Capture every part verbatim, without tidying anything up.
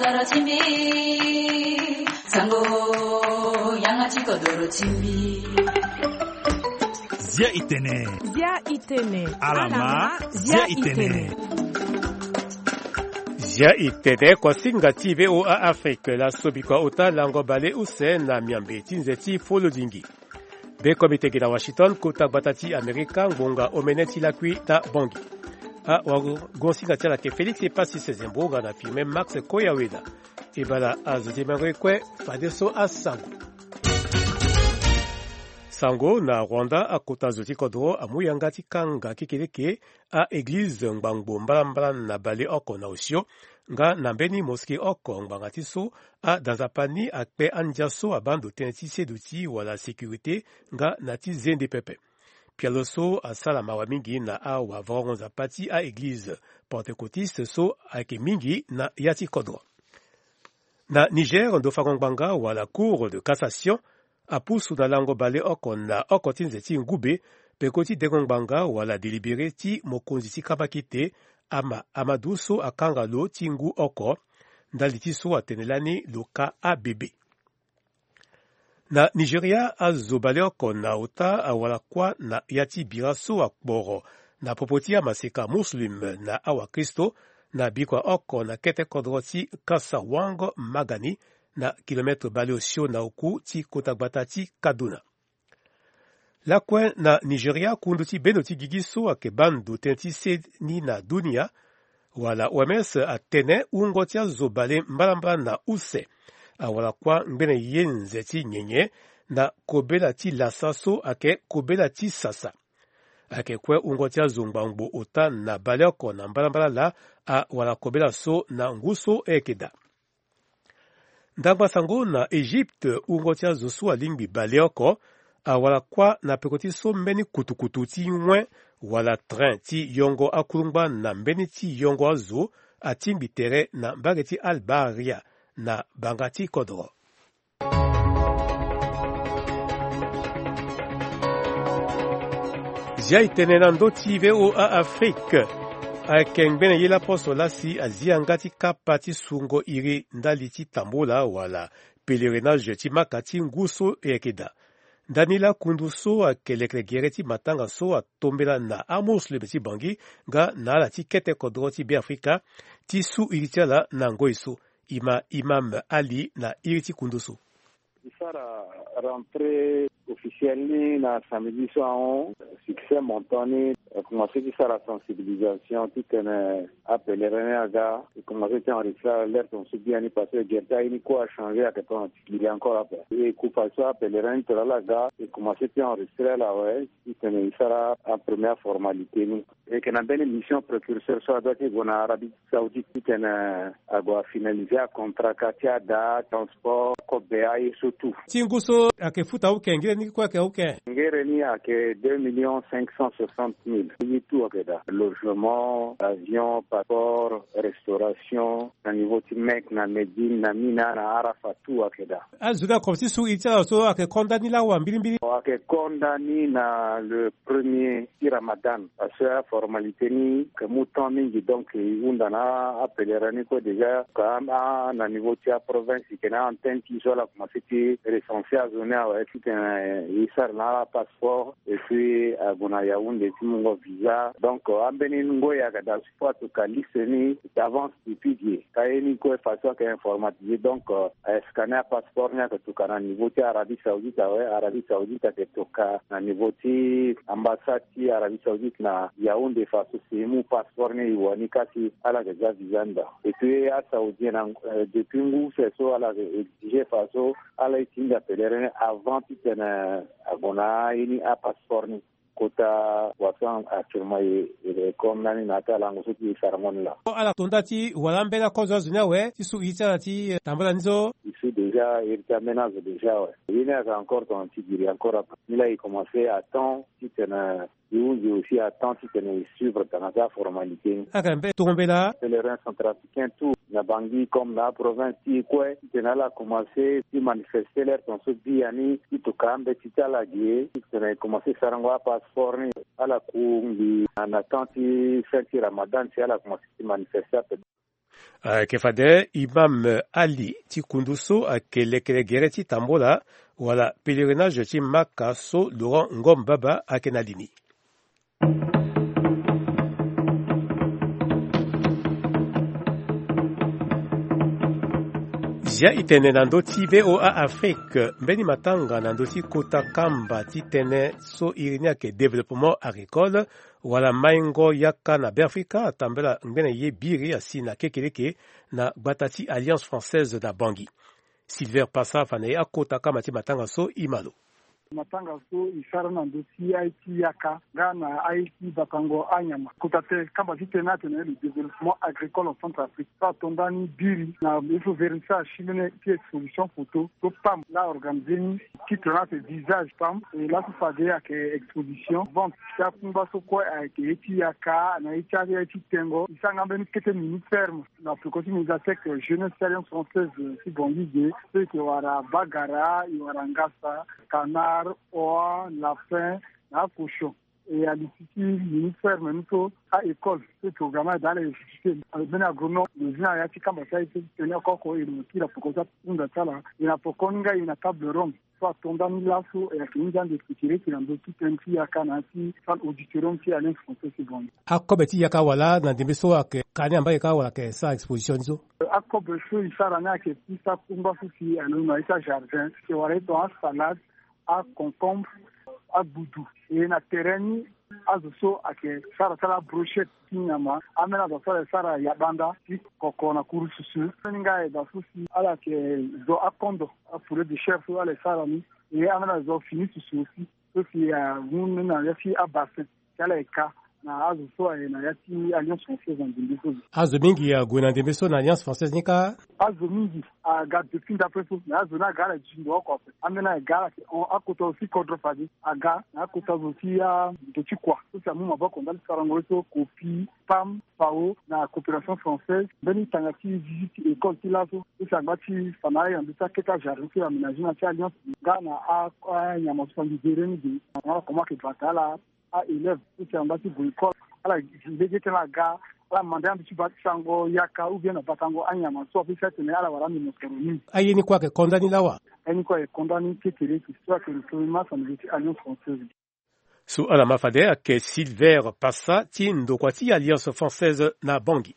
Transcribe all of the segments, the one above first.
dara chimbi sango 양아치 거도로 chimbi Zia Itene. Zia Itene. Alama. Zia Itene. Zia Itene kwa singa ti V O A Afrique la sobikwa ota lango bale use na miambe tinzeti folo dingi. Be komite gina Washington kota batati Amerika ngonga omeneti la kui ta bongi. A wagonsinga tia la ke Felix epasi sezemboga na firme Max Koyaweda. Ebala azotimangwe kwe fadeso asango. Sango na Rwanda akota zoti kodro amuyangati kanga kikeleke a église ngbango mbalambala na bale oko na osio nga nambeni moske oko ngbangati so a danzapani akpe anjaso abando teneti seduti wala sécurité nga nati zende pepe. Pialoso asala mawa mingi na a wavronza pati a église pentecôtiste so ake mingi na yati kodro. Na Niger ndofakongbanga wala cour de cassation apusu na lango bale oko na oko tinzeti ngube pekoti degongbanga wala délibéré ti mokonzi ti kabakite ama amaduso akanga lo tingu oko ndali ti so atenelani loka A B B. Na Nigeria azobale oko na ota awala kwa na yati biraso akboro na popoti ya maseka muslim na awa Kristo na bikwa oko na kete kodro ti kasa wango magani na kilometre bale osio na oku ti kotagbata ti Kaduna. Lakwen na Nigeria kundu ti beno ti gigiso ake bandu tenti seni na dunia wala O M S atene ungo ti azobale mbalamba na use awala kwa ngbene yenze ti nyenye na kobela ti lasa so ake kobela ti sasa. Ake kwe ungo ti azongbangbo ota na bale oko na mbalambala la a wala kobela so na nguso ekeda. Ndangba sango na Egypte ungo ti azosu alingbi bale oko awala kwa na pekoti so mbeni kutukutu ti nwen wala train ti yongo akulungba na mbeni ti yongo azo atingbi tere na mbage ti Albaria na banga ti kodro. Zia Itene nando ti V O A Afrique ake ngbene yela poso lasi azia ngati kapa ti sungo iri ndali ti tambola wala pèlerinage ti maka ti nguso ekeda. Danila kundu so ake lekle gere ti matanga so atombela na amuslim ti bangi nga na ala ti kete kodro ti be Afrika ti su iri ti ala na ngoi so ima Imam Ali na iri ti kundu so. Isara rentrée officielle na samedi soir succès montagne commencé qui sera la sensibilisation tout un appel renéaga et commencé à enregistrer l'air on se dit année passée guerre ini quoi a changé à quelque il y a encore après et coupa ça appel rené to la ga et commencé à enregistrer là ouais il sera en première formalité nous et que na belle mission précurseur soit doit être en Arabie Saoudite qui a a finalisé un contrat katia da transport kobea et surtout tinguso ake futa uke ngire ni kwa ke uke ngire ni ake deux millions cinq cent soixante mille ni tout akeda logement avion passeport restauration na niveau ti mek na Medine na Mina na Arafat tout akeda azuka comme si sous itala so ake kondani la wa mbili mbili ake kondani na le premier ti Ramadan parce que formalité ni que mouton mingi donc undana appelerani ko déjà quand na niveau ti province qui na antenne qui soit la commencé ti recensé à zone à tout un isar na passeport et puis à bona Yaoundé ti mongo visa donc ambeni ngo ya kada support ka liseni d'avance depuis kaeni ko façon que informatisé donc scanner passeport na to kana niveau ti Arabie Saoudite ouais Arabie Saoudite ke to ka na niveau ti ambassade ti Arabie Saoudite na Yaoundé façon c'est mon passeport ni wani kasi ala ga visa nda et puis à Saoudien depuis ngou c'est so ala exige façon ala itinga pèlerin avant pitena abona ini a passeport ni kota wasan actuellement et comme nani nata lango so ti saramon la ala tondati wala mbela kozo zunya we ti su ita ti tambala nizo ici déjà il t'amène déjà ouais il y a encore ton petit dire encore il a commencé à temps si tena il aussi à temps si tena suivre dans la formalité akambe tombela pèlerins centrafricains tout na Bangui comme la province ti quoi tena la commencé à manifester leur ton so biani ti to kambe ti tala die tena commencé sarangwa passeport ni ala ku ngi na tanti fête Ramadan ti ala commencé à manifester Uh, kefade Imam Ali ti kunduso ake lekele gere ti tambola wala pèlerinage ti maka so Laurent Ngom Baba ake na lini. Zia itene nando ti V O A Afrique mbeni matanga nando ti kota kamba ti tene so irini ake développement agricole wala maingo yaka na Afrika atambela ngene ye biri asi na kekeleke na batati Alliance Française na Bangui. Silver Passa fane akota kama ti matanga so imalo. Matanga so isara na ndosi I T yaka gana I T bakango anyama kutate kamba tena tena le développement agricole en Centrafrique sa tondani biri na ifo verisa chimene qui exposition photo to pam la organiser qui tena ce visage pam et là tout fade ya ke exposition vente ça kumba so ko ke I T yaka na I T I T tengo isanga mbeni kete minute ferme na plukoti mizasek jeunesse alliance française si bon idée c'est que wara bagara wara ngasa kana oa la fin la cochon et à l'Institut ministère menito à école ce programme dans les instituts ben agronome les gens ya tika mbasa ite tenir koko et le kila pokoza unda tala ina pokonga ina table ronde soit tondani laso et akinja de fikiri kilando tout un qui ya kanati fan auditorium qui Alliance Française bon akobeti yaka wala na ndimbeso ake kani ambaye ka wala ke sa exposition zo akobe so isara na ke pisa kumba fusi anu na isa jardin que wala to salade à concombre, à boudou. Et na terrain, à zo ake sara sara brochette kinyama, amena da sara sara yabanda, ki koko na kuru susu. Ninga e da susi ala ke zo akondo, a poulet de chef ala sara ni, et amena zo fini susu aussi. Sofi ya mun na yafi abase, kala eka. Na azo so na yati Alliance Française en Ndimbeso. Azo mingi ya gwena Ndimbeso na Alliance Française nika azo mingi a ga depuis d'après so na azo na gala jindo ko amena gala on akoto aussi contre fadi aga na akoto aussi ya petit quoi so ça mu maboko ndali sarangoso copie pam pao na coopération française beni tangati visite école tilaso so ça bati fanaya ndisa keta jardin sur aménagement na Alliance gana a nyama so ndizereni de na comment que batala a élève tout c'est en bas du école ala vegete la ga ala mandam bi ba sango yaka ou bien na batango anyama so fi fait ne ala wala mi motoroni ayi ni kwa ke kondani lawa ani kwa kondani ketele qui soit que le gouvernement ça nous Alliance Française so ala mafade ke Silver Passa tindo kwa ti Alliance Française na Bangui.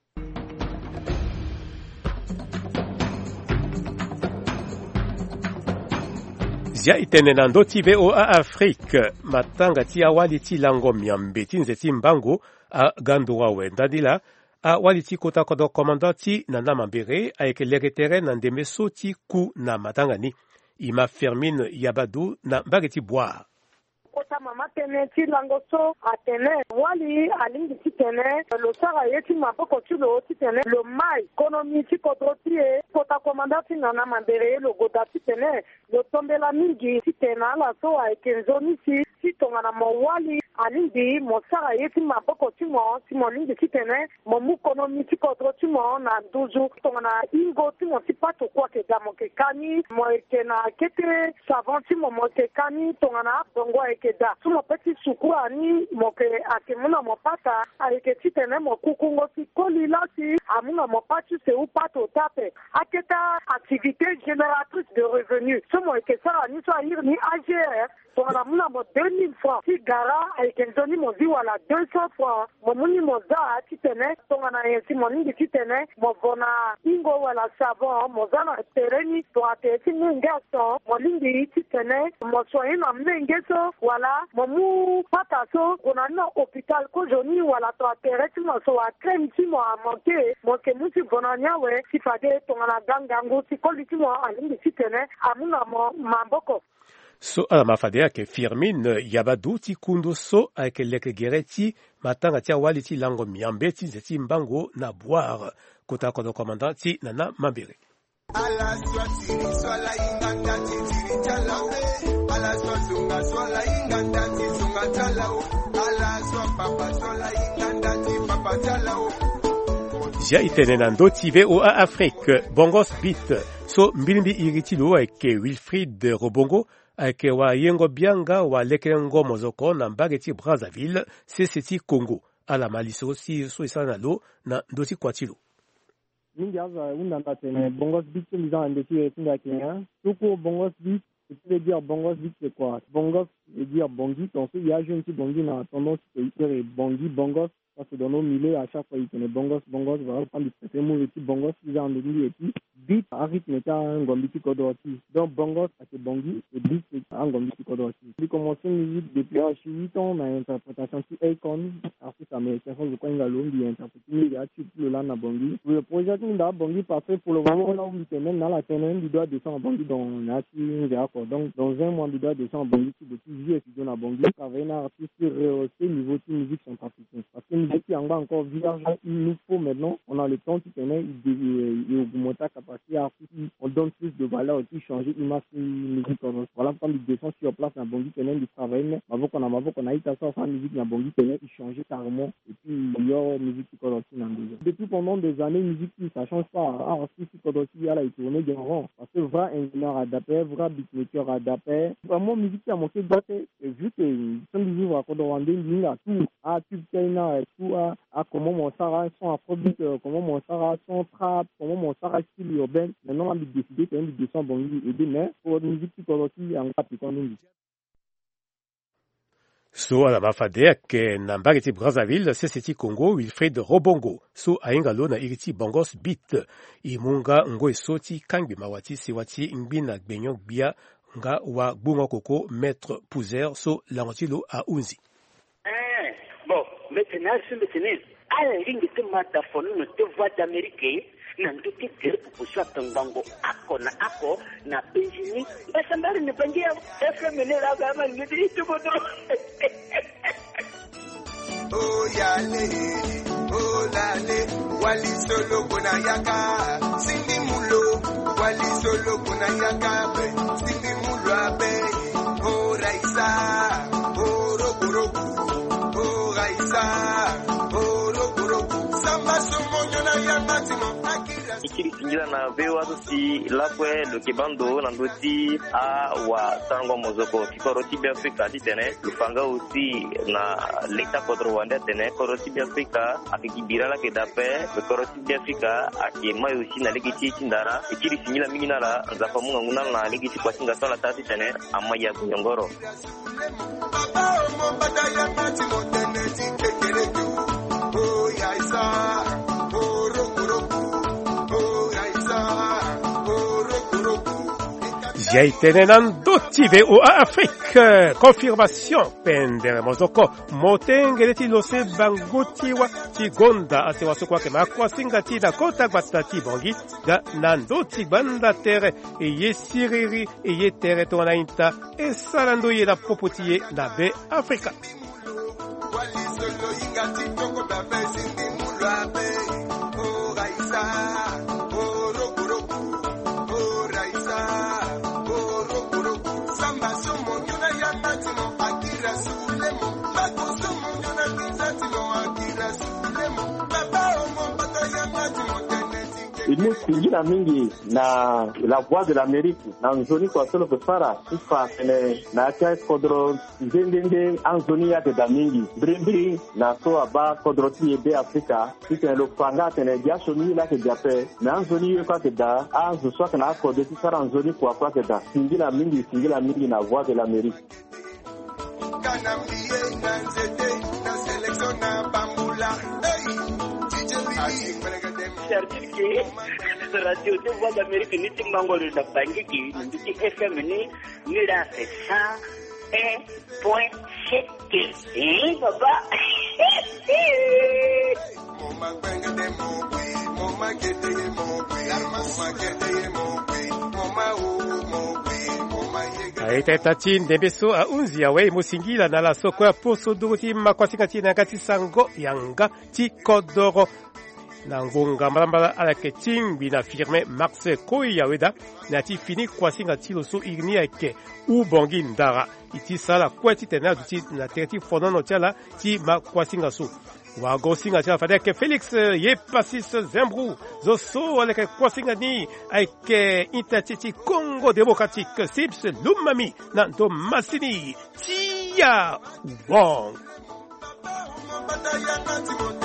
Zia itene na ndoti V O A Afrique matanga ti awali ti lango miambe ti nzeti mbango a gandoa wendadila a wali ti kota kodo komandati na namambere ayeke leretere na ndembe so ti ku na matanga ni Ima Fermine Yabadou na mbage ti boire. Kota mama tene ti lango so atene wali alingi ti tene lo sara ye ti mapoko ti lo ti tene lo mai ekonomi ti kodro ti e kota komanda ti na na mandere lo goda ti tene lo tombela mingi ti tene ala so ayeke nzoni si ti tongana mo wali alingi mo sara ye ti mapoko ti mo ti mo lingi ti tene mo mu ekonomi ti kodro ti mo na duzu tongana ingo ti mo ti pato kuâ yeke ga mo yeke kani mo yeke na kete savon ti mo mo yeke kani tongana abongo ayeke da sumo peti sukura ni moke akemuna mopata ayeke ti tene mo kukungo si koli lasi amuna mopati se u pato tape aketa activité génératrice de revenus sumo yeke sara ni so ahiri ni A G R tongana muna mo deux mille francs ti gara ayeke nzoni mo zi wala deux cents francs mo muni mo za ti tene tongana e si mo ningi ti tene mo vona ingo wala savon mo za na tere ni toate ti nenge aso mo lingi ti tene mo soye na mnenge so wala mo mu pata so ona na hôpital ko joni wala to atere ti mo so wa crème ti mo a manqué mo ke mu ti vona nyawe ti fade tongana gangangu ti koli ti mo alingi ti tene amuna mo mamboko. So ala mafade ake Firmine Yabadou ti kundo so ayeke leke gere ti matanga ti awali ti lango miambe ti nzeti mbango na boire kota kodo komanda ti nana mambere. Ala swatiri swala inganda ti tiri chalao ala swatunga swala inganda ti sunga chalao ala swapapa swala inganda ti papa chalao. Ja itene na ndoti V O A Afrique bongos bit so mbilimbi iritilo ayeke Wilfried Robongo ayeke wa yengo bianga wa lekele ngo mozoko na mbage ti Brazzaville C C ti Congo ala maliso si so isala na lo na ndoti kwatilo. mingi aza undanda tene bongos beat miza andeki tinga Kenya. Tuko bongos beat, ce veut dire bongos beat c'est quoi? Bongos veut dire bongi, donc il y a un petit bongi dans la tendance de dire bongi, bongos. Parce que dans nos milieux, à chaque fois, ils connaissent bongos, bongos, voilà, on dit que c'est mon petit bongos, ils ont des et puis, beat, à rythme, c'est un gombiti kodoroti. Donc, bongos, c'est bongi, et beat, c'est un gombiti kodoroti. J'ai commencé une musique depuis huit ans, on a une interprétation sur Akon, artiste américain, je crois, il a l'homme, il a interprété, il a tué le lana bongi. Le projet, il a bongi, parce que pour le moment, on a oublié que même dans la semaine, il doit descendre en bongi dans Nati, donc, dans un mois, il doit descendre en bongi, depuis juillet, il donne en bongi, travailler un artiste rehaussé, niveau de musique centrafricaine. Parce que qui en bas encore village, il nous faut maintenant, on a le temps qui tenait, il augmente la capacité artistique, on donne plus de valeur aussi, changer l'image musique. Voilà, quand il descend sur place, dans Bongi tenait, il travaille, mais avant qu'on a, avant qu'on a eu ta sorte en musique, dans Bongi tenait, il changeait carrément, et puis il y a musique qui commence dans le jeu. Depuis pendant des années, musique, ça change pas, artiste qui commence à la tourner d'un rang, parce que vrai ingénieur adapté, vrai beatmaker adapté, vraiment musique qui a manqué de battre, et vu que, sans les vivre à Kodorandé, il y a tout, à Tubkaina, tout, à à comment mon Sarah son afrobeat, comment mon Sarah son trap, comment mon Sarah style urbain. Maintenant, on a décidé qu'il y a une descend bon aider, mais pour la musique qui commence en rap et qu'on nous. So ala mafadek na mbageti Brazzaville seseti Congo Wilfred Robongo so aingalo na iriti bongos beat imunga ngo esoti kangi mawati sewati ngbina gbenyo bia nga wa bunga koko maître Pouzer so langotilo a unzi. Bon, maintenant, c'est maintenant. À la ligne de mataphone, nous te voix d'Amérique, nous te dire pour ça, ton bango, ako na ako, na pensioni, mais ça m'a ne pas dire, est-ce que mener la gamme, me dit tout le monde. Oh, yale, oh, lale, wali solo kunayaka, sindi mulo, wali solo kunayaka, sindi mulo abe, oh, raisa, oh, roku roku. Ikiri singira na vewa si lakwe do kibando na ndoti a wa tango mozoko kikoroti bi Afrika ditene lufanga usi na leta kodro wanda tene koroti bi Afrika akikibira la kedape koroti bi Afrika akimayo usi na legiti chindara ikiri singira mingina la zafa munga nguna na legiti kwa singa sala tati tene amaya kunyongoro. Jaitenenan dotive o Afrique. Confirmation pendere mozoko. Motengeleti lose bangotiwa tigonda atewasokwa ke makwasinga tida kota batati bongi da nandoti banda tere e yesiriri e yetere tona inta e salando ye la popotiye na be Afrika. Ili kuingia mingi na la voix de l'Amérique na nzoni kwa solo kufara sifa ene na cha kodro ndende anzoni ya de mingi brimbri na so aba kodro ti be Afrika tite lo panga tene dia soni la ke diape na anzoni yo kwa da anzo so kana ko de sara anzoni kwa kwa da singila mingi singila mingi na voix de l'Amérique kana mbiye na nzete na selection na bambula c'est-à-dire que la radio de voix d'Amérique ni timbango de bangi qui ni F M ni ni là c'est cent un point sept. Eh papa. Mama benga de mo mama gete mo mama gete mo mama o mo mama yega. Aita tatin debeso a unzi awe musingila na la soko ya poso duti makwasika tina ngati sango yanga ti kodoro. Nangonga marambala alake timbi na firme Max Koya weda na ti fini kwasinga ti loso igni ake u bongi ndara iti sala kweti tena duti na terti fonono tiala ti ma kwasinga so wa gosinga tiala fadeke Felix ye pasis Zembru zoso alake kwasinga ni ake intatiti Congo Démocratique Sips Lumami na do masini tia wong.